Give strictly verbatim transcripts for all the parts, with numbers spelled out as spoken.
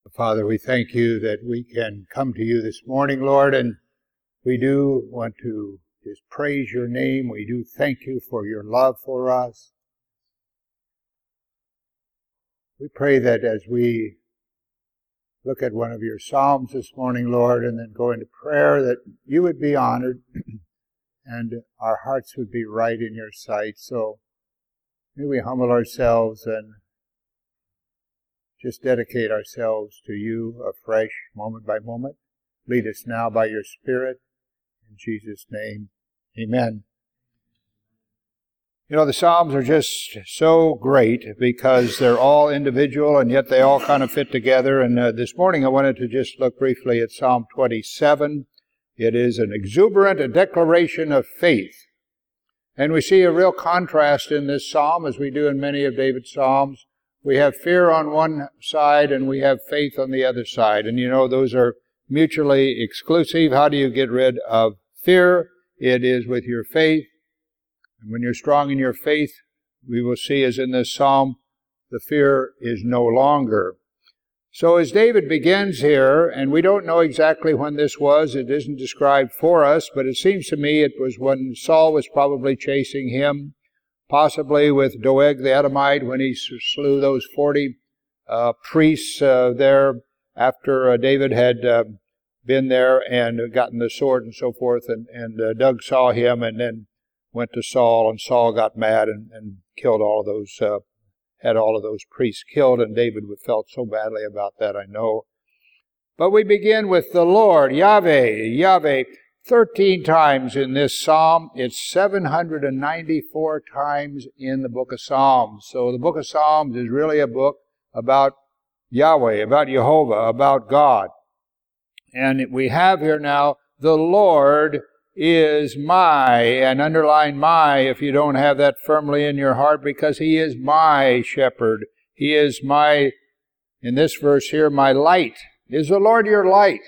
Father, we thank you that we can come to you this morning, Lord, and we do want to just praise your name. We do thank you for your love for us. We pray that as we look at one of your Psalms this morning, Lord, and then go into prayer, that you would be honored and our hearts would be right in your sight. So may we humble ourselves and just dedicate ourselves to you afresh, moment by moment. Lead us now by your Spirit. In Jesus' name, amen. You know, the Psalms are just so great because they're all individual and yet they all kind of fit together. And uh, this morning I wanted to just look briefly at Psalm twenty-seven. It is an exuberant a declaration of faith. And we see a real contrast in this psalm, as we do in many of David's psalms. We have fear on one side and we have faith on the other side. And you know, those are mutually exclusive. How do you get rid of fear? It is with your faith. And when you're strong in your faith, we will see, as in this psalm, the fear is no longer. So as David begins here, and we don't know exactly when this was, it isn't described for us, but it seems to me it was when Saul was probably chasing him, possibly with Doeg the Edomite when he slew those forty uh, priests uh, there after uh, David had uh, been there and gotten the sword and so forth. And, and uh, Doeg saw him and then went to Saul, and Saul got mad and, and killed all of those, uh, had all of those priests killed, and David felt so badly about that, I know. But we begin with the Lord, Yahweh, Yahweh. thirteen times in this psalm. It's seven hundred ninety-four times in the book of Psalms. So the book of Psalms is really a book about Yahweh, about Jehovah, about God. And we have here now, the Lord is my, and underline my if you don't have that firmly in your heart, because he is my shepherd. He is my, in this verse here, my light. Is the Lord your light?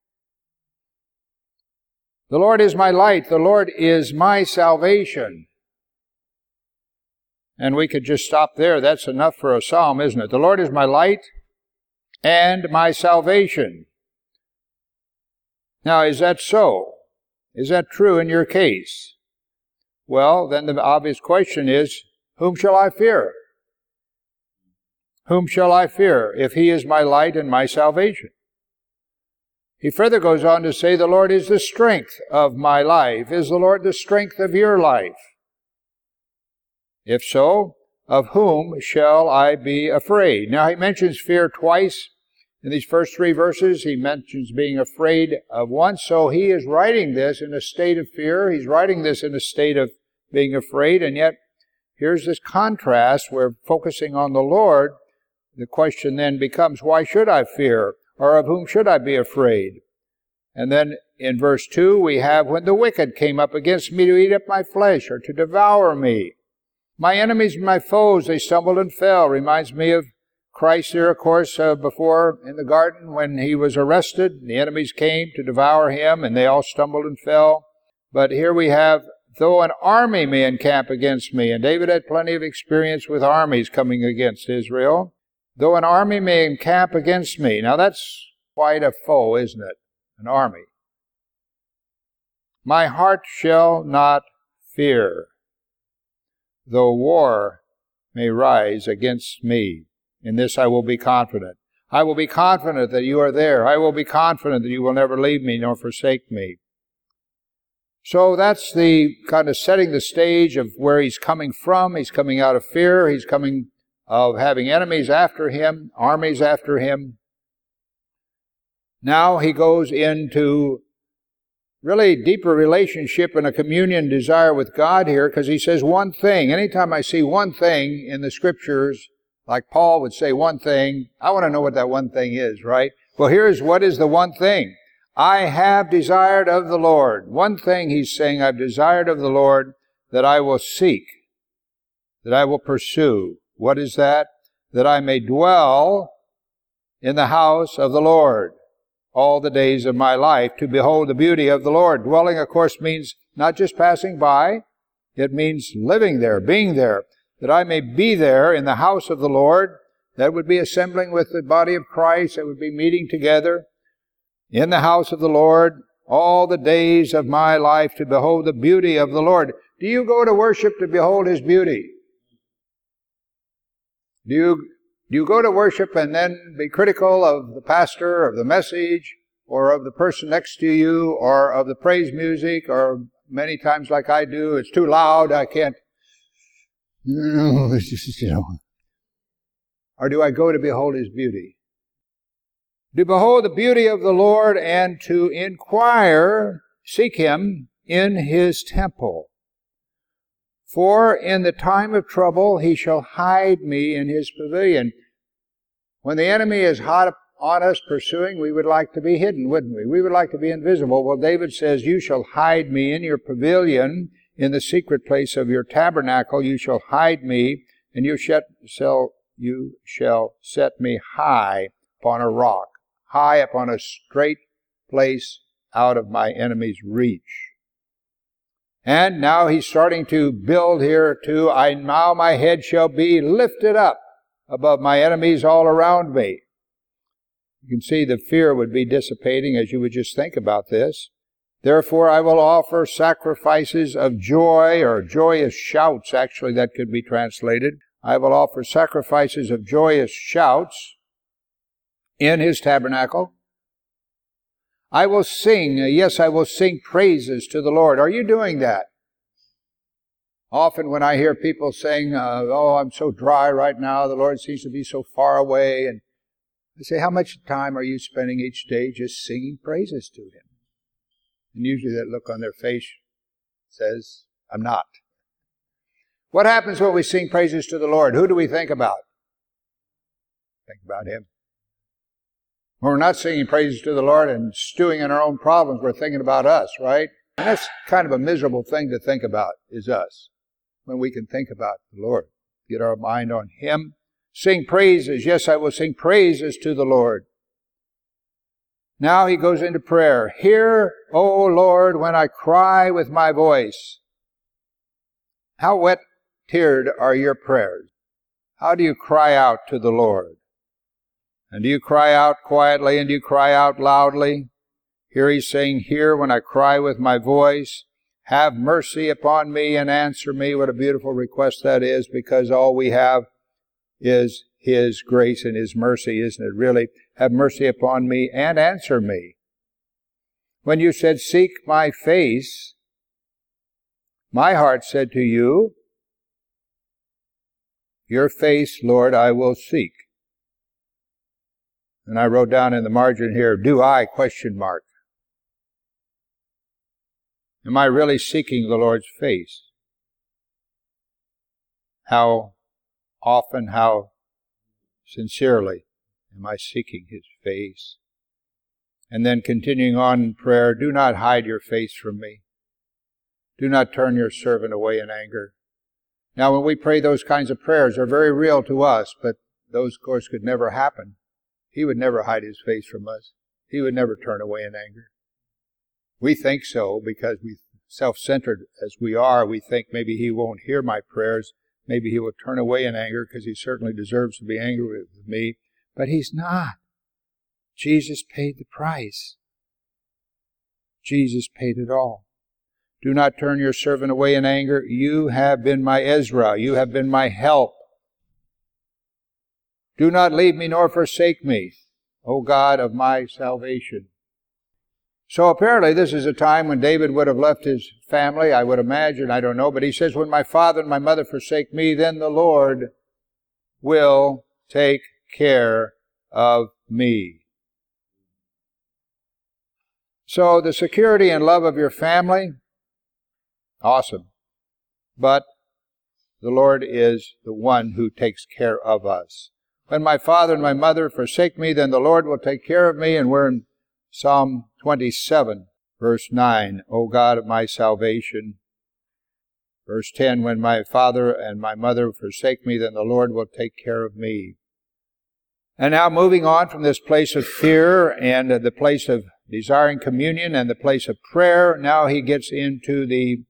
The Lord is my light. The Lord is my salvation. And we could just stop there. That's enough for a psalm, isn't it? The Lord is my light and my salvation. Now, is that so? Is that true in your case? Well, then the obvious question is, whom shall I fear? Whom shall I fear if he is my light and my salvation? He further goes on to say, the Lord is the strength of my life. Is the Lord the strength of your life? If so, of whom shall I be afraid? Now he mentions fear twice in these first three verses. He mentions being afraid of once. So he is writing this in a state of fear. He's writing this in a state of being afraid. And yet, here's this contrast. We're focusing on the Lord. The question then becomes, why should I fear? Or of whom should I be afraid? And then in verse two, we have, when the wicked came up against me to eat up my flesh or to devour me. My enemies and my foes, they stumbled and fell. Reminds me of Christ here, of course, uh, before in the garden when he was arrested. The enemies came to devour him and they all stumbled and fell. But here we have, though an army may encamp against me. And David had plenty of experience with armies coming against Israel. Though an army may encamp against me. Now that's quite a foe, isn't it? An army. My heart shall not fear, though war may rise against me. In this I will be confident. I will be confident that you are there. I will be confident that you will never leave me nor forsake me. So that's the kind of setting the stage of where he's coming from. He's coming out of fear. He's coming of having enemies after him, armies after him. Now he goes into really deeper relationship and a communion desire with God here, because he says one thing. Anytime I see one thing in the Scriptures, like Paul would say one thing, I want to know what that one thing is, right? Well, here's what is the one thing. I have desired of the Lord. One thing he's saying, I've desired of the Lord, that I will seek, that I will pursue. What is that? That I may dwell in the house of the Lord all the days of my life, to behold the beauty of the Lord. Dwelling, of course, means not just passing by. It means living there, being there. That I may be there in the house of the Lord, that would be assembling with the body of Christ, that would be meeting together in the house of the Lord all the days of my life to behold the beauty of the Lord. Do you go to worship to behold His beauty? Do you, do you go to worship and then be critical of the pastor, of the message, or of the person next to you, or of the praise music, or many times like I do, it's too loud, I can't, you know. Or do I go to behold His beauty? To behold the beauty of the Lord and to inquire, seek Him in His temple. For in the time of trouble He shall hide me in His pavilion. When the enemy is hot on us pursuing, we would like to be hidden, wouldn't we? We would like to be invisible. Well, David says, you shall hide me in your pavilion, in the secret place of your tabernacle. You shall hide me, and you shall, you shall set me high upon a rock, high upon a straight place out of my enemy's reach. And now he's starting to build here too. I now my head shall be lifted up above my enemies all around me. You can see the fear would be dissipating as you would just think about this. Therefore I will offer sacrifices of joy, or joyous shouts, actually that could be translated. I will offer sacrifices of joyous shouts in His tabernacle. I will sing, yes, I will sing praises to the Lord. Are you doing that? Often when I hear people saying, uh, oh, I'm so dry right now, the Lord seems to be so far away, and I say, how much time are you spending each day just singing praises to Him? And usually that look on their face says, I'm not. What happens when we sing praises to the Lord? Who do we think about? Think about Him. When we're not singing praises to the Lord and stewing in our own problems, we're thinking about us, right? And that's kind of a miserable thing to think about, is us, when we can think about the Lord. Get our mind on Him. Sing praises. Yes, I will sing praises to the Lord. Now he goes into prayer. Hear, O Lord, when I cry with my voice. How wet-teared are your prayers? How do you cry out to the Lord? And do you cry out quietly, and do you cry out loudly? Here he's saying, hear when I cry with my voice. Have mercy upon me and answer me. What a beautiful request that is, because all we have is His grace and His mercy, isn't it? Really, have mercy upon me and answer me. When you said, seek my face, my heart said to you, your face, Lord, I will seek. And I wrote down in the margin here, do I, question mark. Am I really seeking the Lord's face? How often, how sincerely am I seeking His face? And then continuing on in prayer, do not hide your face from me. Do not turn your servant away in anger. Now, when we pray those kinds of prayers, they're very real to us, but those, of course, could never happen. He would never hide His face from us. He would never turn away in anger. We think so because we, self-centered as we are, we think maybe He won't hear my prayers. Maybe He will turn away in anger because He certainly deserves to be angry with me. But He's not. Jesus paid the price. Jesus paid it all. Do not turn your servant away in anger. You have been my Ezra. You have been my help. Do not leave me nor forsake me, O God of my salvation. So apparently this is a time when David would have left his family, I would imagine, I don't know, but he says, when my father and my mother forsake me, then the Lord will take care of me. So the security and love of your family, awesome. But the Lord is the one who takes care of us. When my father and my mother forsake me, then the Lord will take care of me. And we're in Psalm twenty-seven, verse nine. O God of my salvation. Verse ten, when my father and my mother forsake me, then the Lord will take care of me. And now moving on from this place of fear and the place of desiring communion and the place of prayer, now he gets into the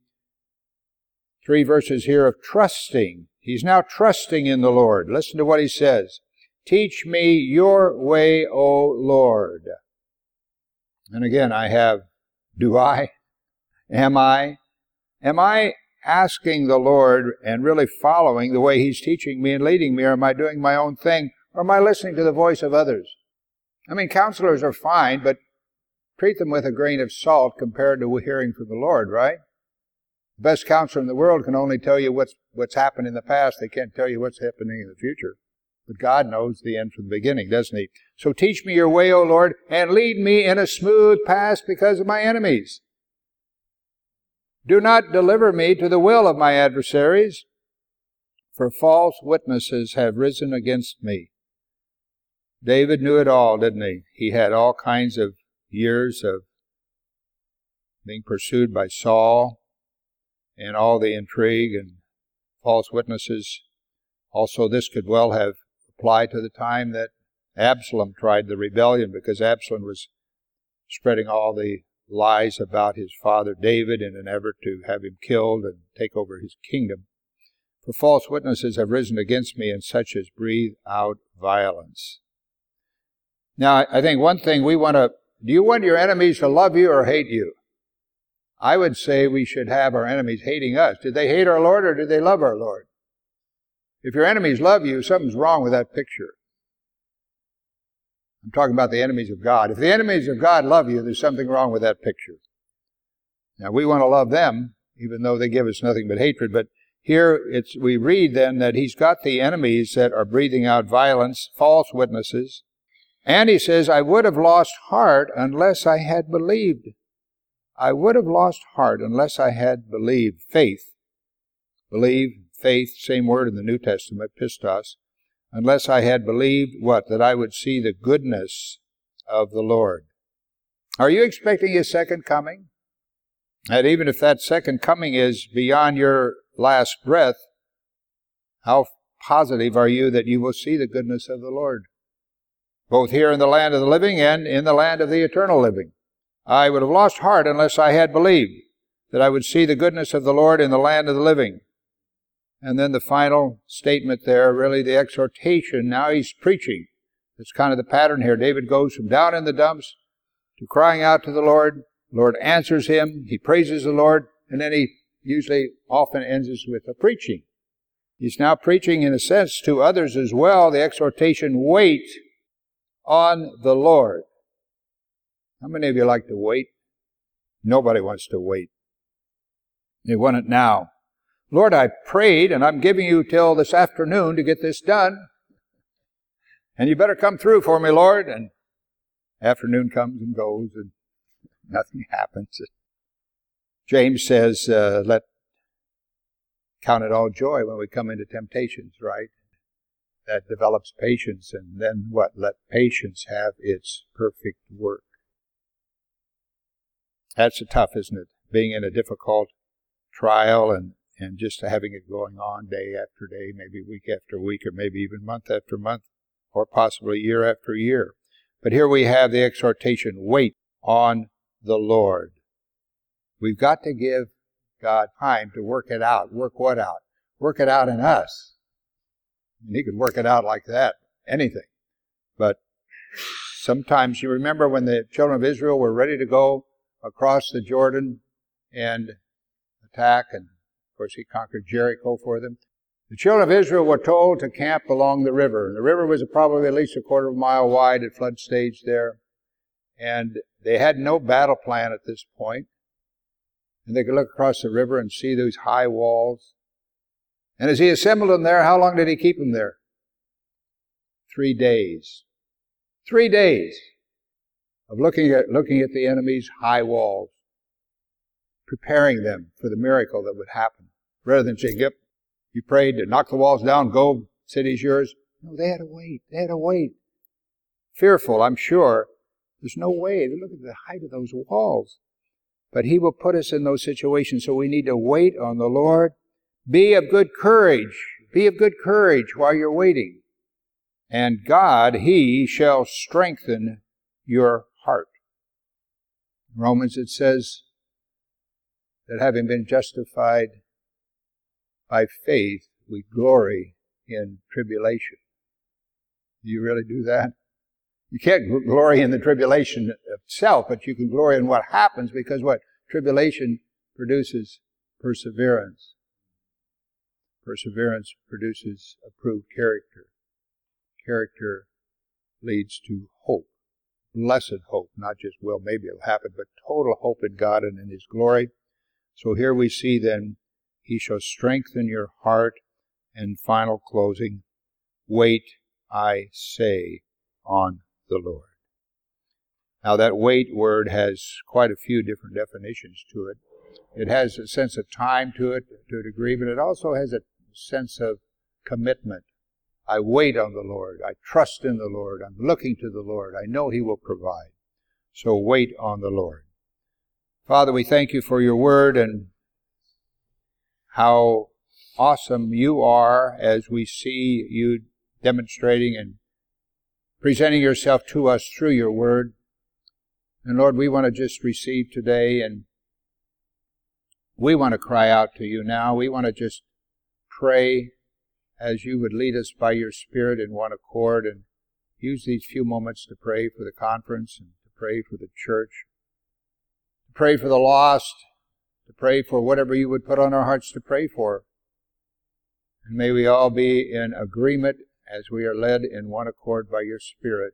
three verses here of trusting. He's now trusting in the Lord. Listen to what he says. Teach me your way, O Lord. And again, I have, do I? Am I? Am I asking the Lord and really following the way He's teaching me and leading me, or am I doing my own thing, or am I listening to the voice of others? I mean, counselors are fine, but treat them with a grain of salt compared to hearing from the Lord, right? The best counselor in the world can only tell you what's what's happened in the past. They can't tell you what's happening in the future. But God knows the end from the beginning, doesn't He? So teach me your way, O Lord, and lead me in a smooth path because of my enemies. Do not deliver me to the will of my adversaries, for false witnesses have risen against me. David knew it all, didn't he? He had all kinds of years of being pursued by Saul and all the intrigue and false witnesses. Also, this could well have applied to the time that Absalom tried the rebellion, because Absalom was spreading all the lies about his father David in an effort to have him killed and take over his kingdom. For false witnesses have risen against me, and such as breathe out violence. Now, I think one thing we want to, do you want your enemies to love you or hate you? I would say we should have our enemies hating us. Did they hate our Lord, or did they love our Lord? If your enemies love you, something's wrong with that picture. I'm talking about the enemies of God. If the enemies of God love you, there's something wrong with that picture. Now, we want to love them, even though they give us nothing but hatred. But here it's, we read then that He's got the enemies that are breathing out violence, false witnesses. And He says, I would have lost heart unless I had believed. I would have lost heart unless I had believed. Faith. Believe, faith, same word in the New Testament, pistos. Unless I had believed what? That I would see the goodness of the Lord. Are you expecting His second coming? And even if that second coming is beyond your last breath, how positive are you that you will see the goodness of the Lord? Both here in the land of the living and in the land of the eternal living. I would have lost heart unless I had believed that I would see the goodness of the Lord in the land of the living. And then the final statement there, really the exhortation. Now he's preaching. That's kind of the pattern here. David goes from down in the dumps to crying out to the Lord. The Lord answers him. He praises the Lord. And then he usually often ends this with a preaching. He's now preaching in a sense to others as well. The exhortation, wait on the Lord. How many of you like to wait? Nobody wants to wait. They want it now. Lord, I prayed, and I'm giving you till this afternoon to get this done. And you better come through for me, Lord. And afternoon comes and goes, and nothing happens. James says, uh, let count it all joy when we come into temptations, right? That develops patience, and then what? Let patience have its perfect work. That's tough, isn't it? Being in a difficult trial and And just having it going on day after day, maybe week after week, or maybe even month after month, or possibly year after year. But here we have the exhortation, wait on the Lord. We've got to give God time to work it out. Work what out? Work it out in us. And He could work it out like that, anything. But sometimes, you remember when the children of Israel were ready to go across the Jordan and attack, and of course, He conquered Jericho for them. The children of Israel were told to camp along the river. The river was probably at least a quarter of a mile wide at flood stage there. And they had no battle plan at this point. And they could look across the river and see those high walls. And as He assembled them there, how long did He keep them there? Three days. Three days of looking at, looking at the enemy's high walls, preparing them for the miracle that would happen. Rather than saying, yep, you prayed to knock the walls down, go, city's yours. No, they had to wait. They had to wait. Fearful, I'm sure. There's no way. Look at the height of those walls. But He will put us in those situations, so we need to wait on the Lord. Be of good courage. Be of good courage while you're waiting. And God, He shall strengthen your heart. In Romans it says that having been justified by faith, we glory in tribulation. Do you really do that? You can't glory in the tribulation itself, but you can glory in what happens, because what? Tribulation produces perseverance. Perseverance produces approved character. Character leads to hope. Blessed hope, not just, well, maybe it'll happen, but total hope in God and in His glory. So here we see then, He shall strengthen your heart, and final closing, wait, I say, on the Lord. Now that wait word has quite a few different definitions to it. It has a sense of time to it, to a degree, but it also has a sense of commitment. I wait on the Lord. I trust in the Lord. I'm looking to the Lord. I know He will provide. So wait on the Lord. Father, we thank You for Your word and how awesome You are as we see You demonstrating and presenting Yourself to us through Your word. And Lord, we want to just receive today, and we want to cry out to You now. We want to just pray as You would lead us by Your Spirit in one accord, and use these few moments to pray for the conference and to pray for the church, to pray for the lost, to pray for whatever You would put on our hearts to pray for. And may we all be in agreement as we are led in one accord by Your Spirit.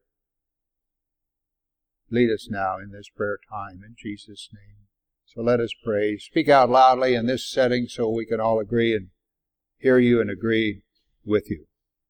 Lead us now in this prayer time in Jesus' name. So let us pray. Speak out loudly in this setting so we can all agree and hear You and agree with You.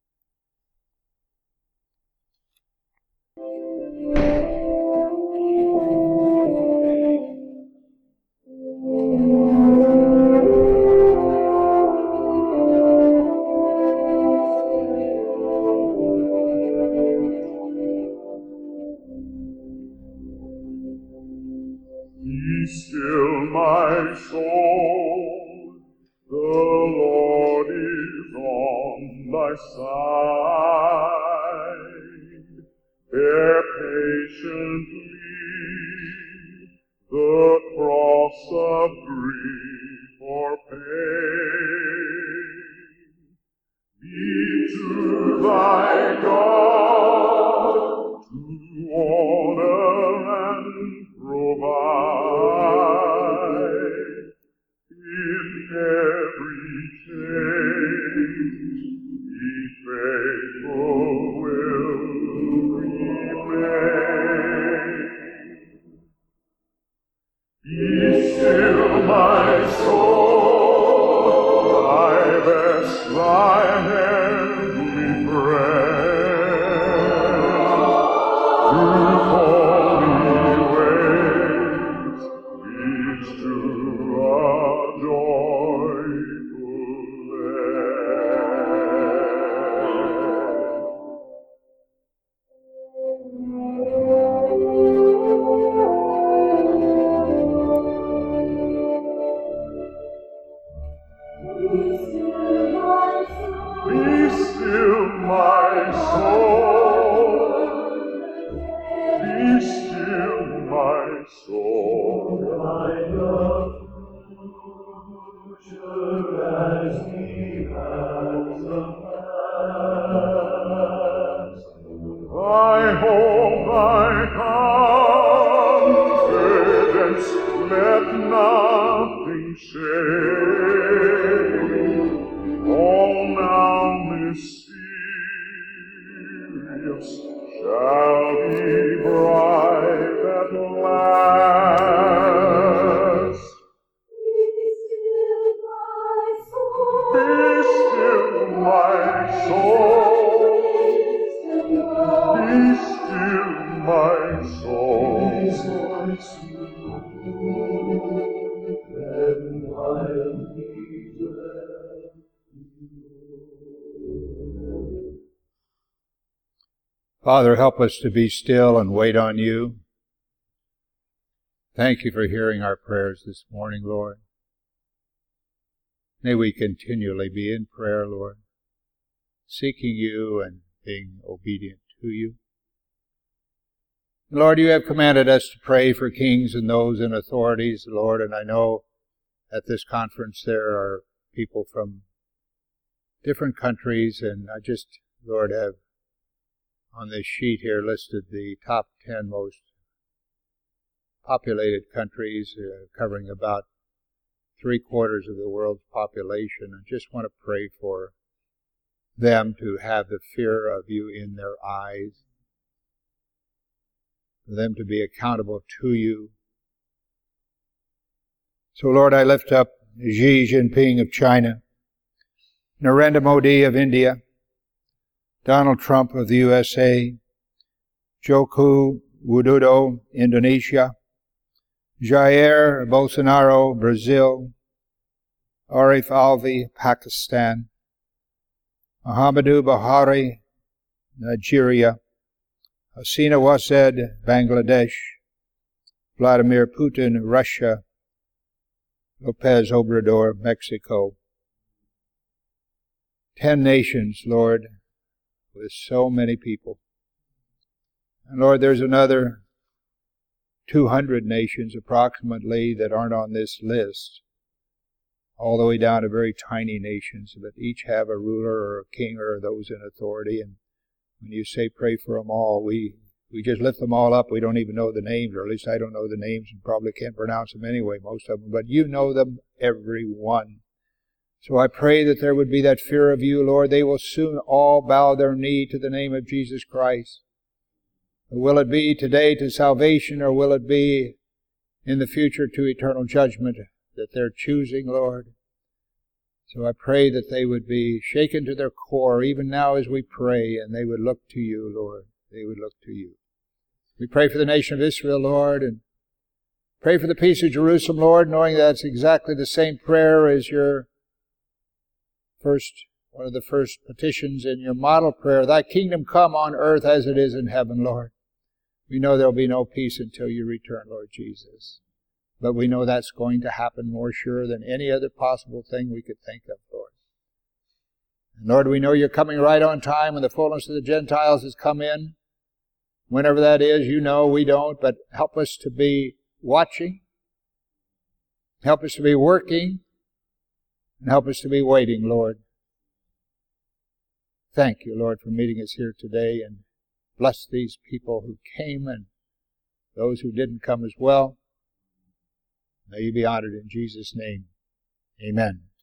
Be still, my soul, the Lord is on thy side. Bear patiently the cross of grief or pain. Be to thy God to honor and provide. In every change, He faithful will remain. Be still, my soul, I best thy heavenly prayer. Through holy ways leads to a joyful Be still, my soul. Be still, my soul. Thy future as He has the past. Thy hope, thy confidence, let nothing shake. All now mysterious shall be bright at last. Be still, my soul. Be still, my soul. Then I'll be there. Father, help us to be still and wait on You. Thank You for hearing our prayers this morning, Lord. May we continually be in prayer, Lord, seeking You and being obedient to You. Lord, You have commanded us to pray for kings and those in authorities, Lord, and I know at this conference there are people from different countries, and I just, Lord, have on this sheet here listed the top ten most populated countries, uh, covering about three quarters of the world's population. I just want to pray for them to have the fear of you in their eyes, for them to be accountable to you. So, Lord, I lift up Xi Jinping of China, Narendra Modi of India, Donald Trump of the U S A, Joko Widodo, Indonesia, Jair Bolsonaro, Brazil, Arif Alvi, Pakistan, Muhammadu Buhari, Nigeria, Hasina Wased, Bangladesh, Vladimir Putin, Russia, Lopez Obrador, Mexico. Ten nations, Lord, with so many people. And Lord, there's another two hundred nations approximately that aren't on this list, all the way down to very tiny nations, but each have a ruler or a king or those in authority. And when you say pray for them all, we, we just lift them all up. We don't even know the names, or at least I don't know the names and probably can't pronounce them anyway, most of them. But you know them, every one. So I pray that there would be that fear of you, Lord. They will soon all bow their knee to the name of Jesus Christ. Will it be today to salvation, or will it be in the future to eternal judgment that they're choosing, Lord? So I pray that they would be shaken to their core, even now as we pray, and they would look to you, Lord. They would look to you. We pray for the nation of Israel, Lord, and pray for the peace of Jerusalem, Lord, knowing that's exactly the same prayer as your first, one of the first petitions in your model prayer. Thy kingdom come on earth as it is in heaven, Lord. We know there'll be no peace until you return, Lord Jesus. But we know that's going to happen more sure than any other possible thing we could think of, Lord. And Lord, we know you're coming right on time when the fullness of the Gentiles has come in. Whenever that is, you know, we don't, but help us to be watching. Help us to be working. And help us to be waiting, Lord. Thank you, Lord, for meeting us here today, and bless these people who came and those who didn't come as well. May you be honored in Jesus' name. Amen.